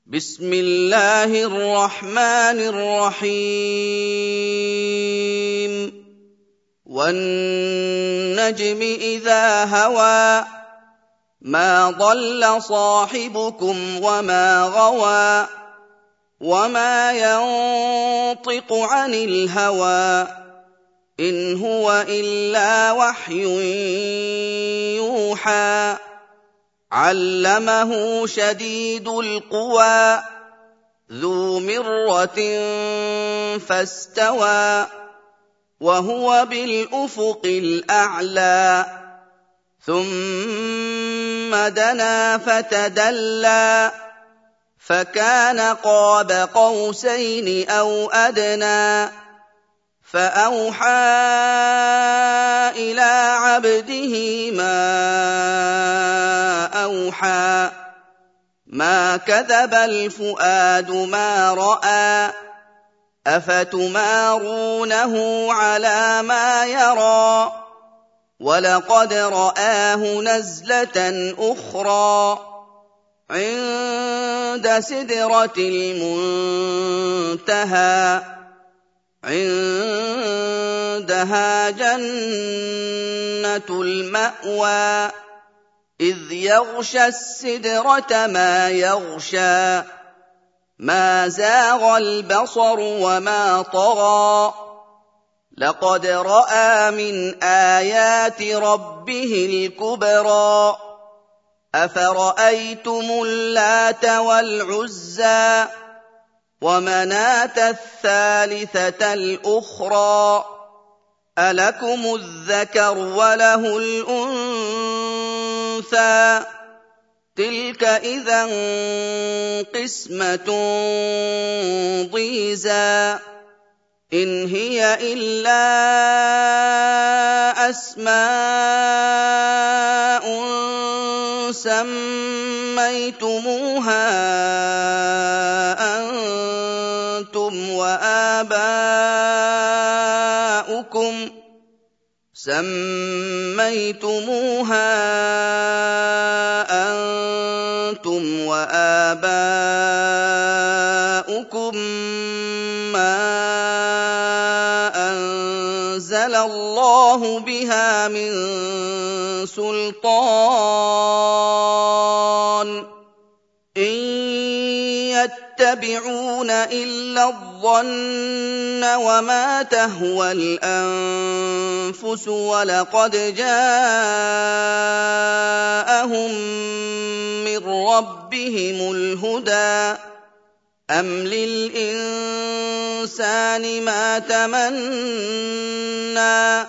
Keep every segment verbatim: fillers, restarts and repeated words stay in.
بسم الله الرحمن الرحيم والنجم إذا هوى ما ضل صاحبكم وما غوى وما ينطق عن الهوى إن هو إلا وحي يوحى علمه شديد القوى ذو مرة فاستوى وهو بالأفق الأعلى ثم دنا فتدلى فكان قاب قوسين أو أدنى فأوحى إلى عبده ما أوحى ما كذب الفؤاد ما رأى أفتمارونه على ما يرى ولقد رآه نزلة أخرى عند سدرة المنتهى عندها جنة المأوى إذ يغشى السدرة ما يغشى ما زاغ البصر وما طغى لقد رأى من آيات ربه الكبرى أفرأيتم اللات والعزى ومناة الثالثة الأخرى ألكم الذكر وله الأنثى تلك إذا قسمة ضيزى إن هي إلا أسماء سميتموها أنتم وآباؤكم سميتموها أنتم وآباؤكم ما أنزل الله بها من سلطان إن يتبعون إلا الظن وما تهوى الأنفس ولقد جاءهم من ربهم الهدى أم للإنسان ما تمنى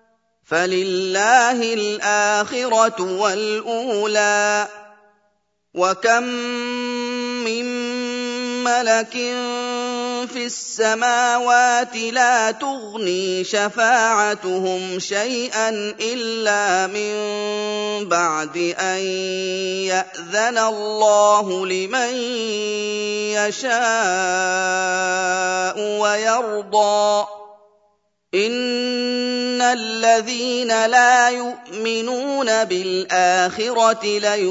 فلله الآخرة والأولى وكم من ملك في السماوات لا تغني شفاعتهم شيئا إلا من بعد أن يأذن الله لمن يشاء ويرضى إن الذين لا يؤمنون بالآخرة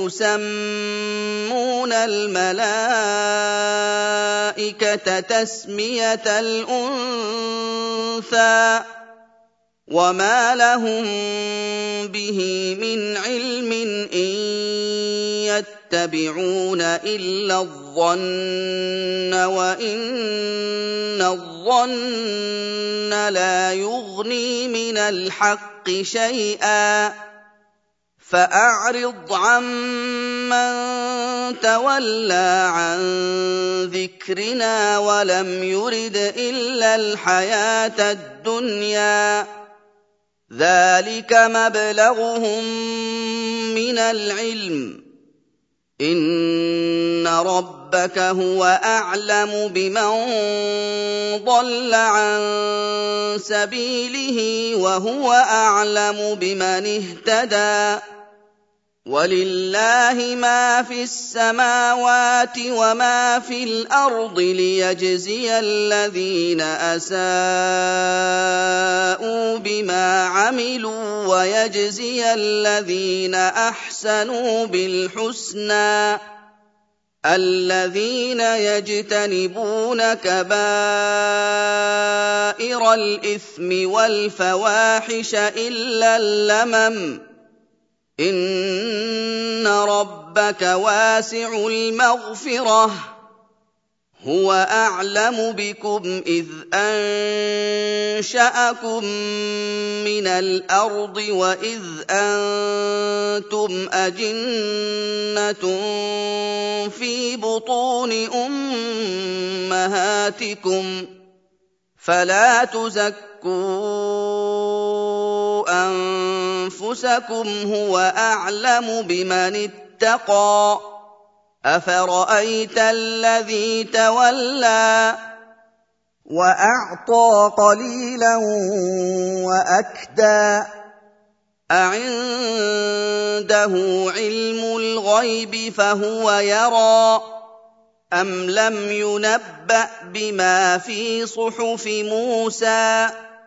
ليسمون الملائكة تسمية الأنثى وما لهم به من علم إن يتبعون إلا الظن وإن الظن لا يغني من الحق شيئا فأعرض عمن تولى عن ذكرنا ولم يرد إلا الحياة الدنيا ذلك مبلغهم من العلم إن ربك هو أعلم بمن ضل عن سبيله وهو أعلم بمن اهتدى ولله ما في السماوات وما في الأرض ليجزي الذين أساءوا بما عملوا ويجزي الذين أحسنوا بالحسنى الذين يجتنبون كبائر الإثم والفواحش إلا اللمم إن ربك واسع المغفرة هو أعلم بكم إذ أنشأكم من الأرض وإذ أنتم أجنة في بطون أمهاتكم فلا تزكوا أنفسكم هو أعلم بمن اتقى أفرأيت الذي تولى وأعطى قليلا وأكدى أعنده علم الغيب فهو يرى أم لم ينبأ بما في صحف موسى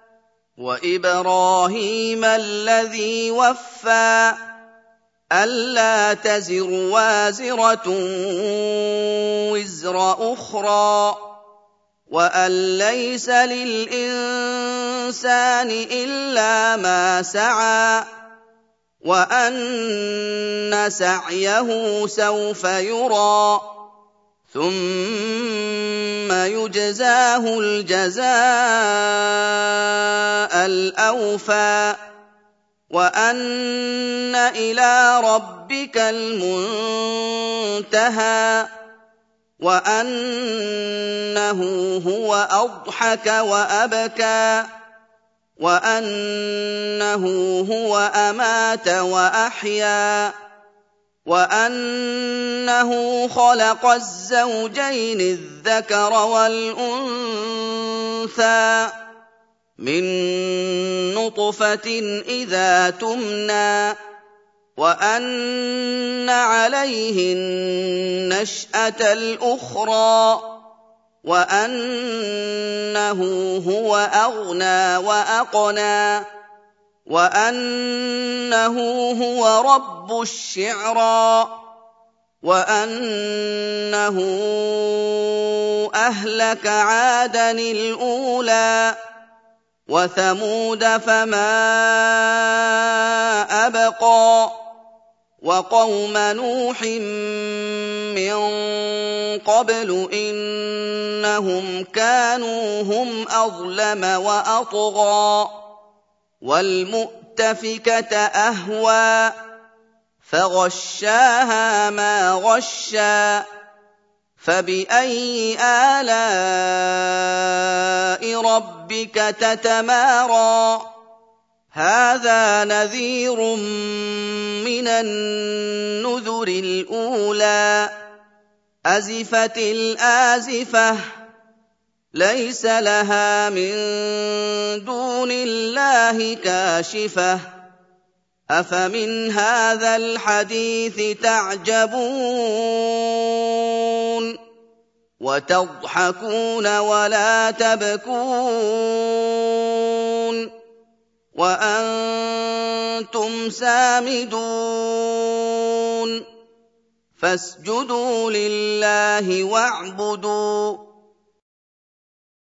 وإبراهيم الذي وفى ألا تزر وازرة وزر أخرى وأن ليس للإنسان إلا ما سعى وأن سعيه سوف يرى ثم يجزاه الجزاء الأوفى وأن إلى ربك المنتهى وأنه هو أضحك وأبكى وأنه هو أمات وأحيا وأنه خلق الزوجين الذكر والأنثى من نطفة إذا تمنى وأن عليه النشأة الأخرى وأنه هو أغنى وأقنى وأنه هو رب الشعرى وأنه أهلك عادا الأولى وثمود فما أبقى وقوم نوح من قبل إنهم كانوا هم أظلم وأطغى والمؤتفكة أهوى فغشاها ما غشى فبأي آلاء ربك تتمارى هذا نذير من النذر الأولى أزفت الآزفة ليس لها من دون الله كاشفة أفمن هذا الحديث تعجبون وتضحكون ولا تبكون وأنتم سامدون فاسجدوا لله واعبدوا